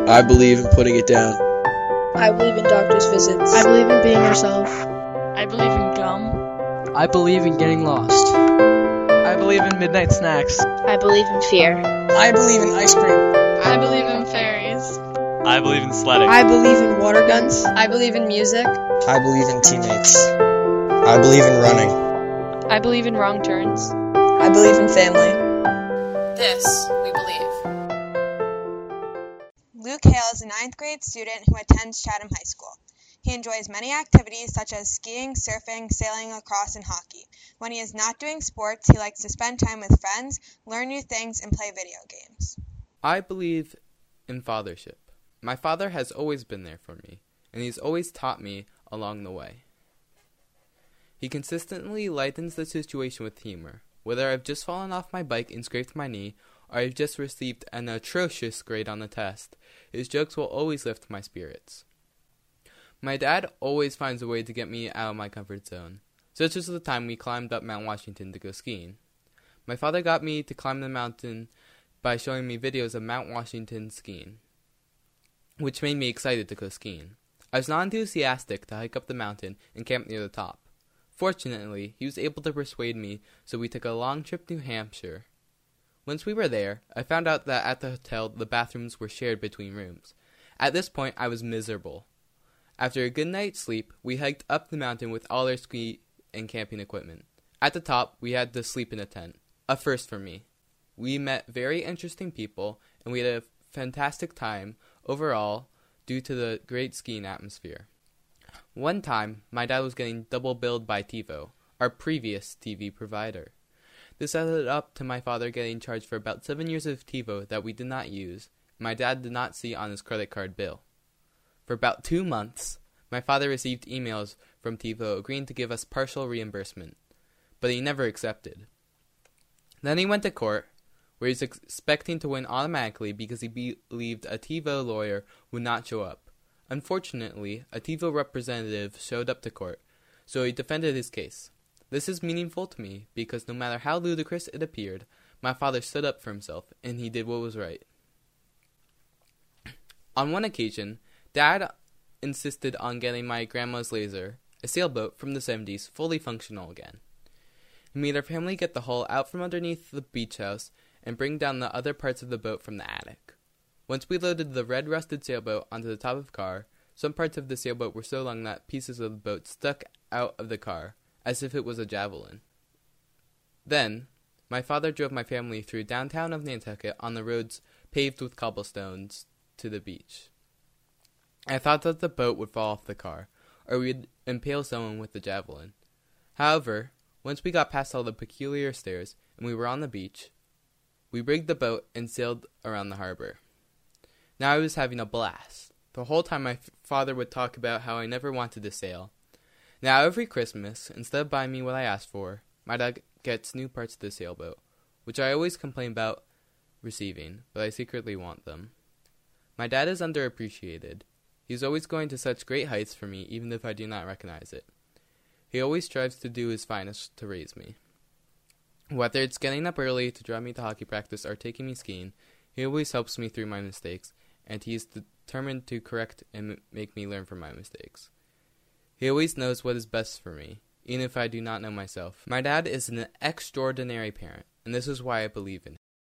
I believe in putting it down. I believe in doctor's visits. I believe in being yourself. I believe in gum. I believe in getting lost. I believe in midnight snacks. I believe in fear. I believe in ice cream. I believe in fairies. I believe in sledding. I believe in water guns. I believe in music. I believe in teammates. I believe in running. I believe in wrong turns. I believe in family. This we believe. Luke Hale is a 9th grade student who attends Chatham High School. He enjoys many activities such as skiing, surfing, sailing, lacrosse, and hockey. When he is not doing sports, he likes to spend time with friends, learn new things, and play video games. I believe in fathership. My father has always been there for me, and he's always taught me along the way. He consistently lightens the situation with humor. Whether I've just fallen off my bike and scraped my knee, or I've just received an atrocious grade on the test, his jokes will always lift my spirits. My dad always finds a way to get me out of my comfort zone, such as the time we climbed up Mount Washington to go skiing. My father got me to climb the mountain by showing me videos of Mount Washington skiing, which made me excited to go skiing. I was not enthusiastic to hike up the mountain and camp near the top. Fortunately, he was able to persuade me, so we took a long trip to New Hampshire. Once we were there, I found out that at the hotel the bathrooms were shared between rooms. At this point, I was miserable. After a good night's sleep, we hiked up the mountain with all our ski and camping equipment. At the top, we had to sleep in a tent, a first for me. We met very interesting people, and we had a fantastic time overall due to the great skiing atmosphere. One time, my dad was getting double billed by TiVo, our previous TV provider. This added up to my father getting charged for about 7 years of TiVo that we did not use, and my dad did not see on his credit card bill. For about 2 months, my father received emails from TiVo agreeing to give us partial reimbursement, but he never accepted. Then he went to court, where he was expecting to win automatically because he believed a TiVo lawyer would not show up. Unfortunately, a TiVo representative showed up to court, so he defended his case. This is meaningful to me because no matter how ludicrous it appeared, my father stood up for himself, and he did what was right. On one occasion, Dad insisted on getting my grandma's laser, a sailboat from the 70s, fully functional again. He made our family get the hull out from underneath the beach house and bring down the other parts of the boat from the attic. Once we loaded the red rusted sailboat onto the top of the car, some parts of the sailboat were so long that pieces of the boat stuck out of the car, as if it was a javelin. Then, my father drove my family through downtown of Nantucket on the roads paved with cobblestones to the beach. I thought that the boat would fall off the car, or we'd impale someone with the javelin. However, once we got past all the peculiar stairs and we were on the beach, we rigged the boat and sailed around the harbor. Now I was having a blast. The whole time my father would talk about how I never wanted to sail. Now every Christmas, instead of buying me what I asked for, my dad gets new parts of the sailboat, which I always complain about receiving, but I secretly want them. My dad is underappreciated. He's always going to such great heights for me, even if I do not recognize it. He always strives to do his finest to raise me. Whether it's getting up early to drive me to hockey practice or taking me skiing, he always helps me through my mistakes, and he is determined to correct and make me learn from my mistakes. He always knows what is best for me, even if I do not know myself. My dad is an extraordinary parent, and this is why I believe in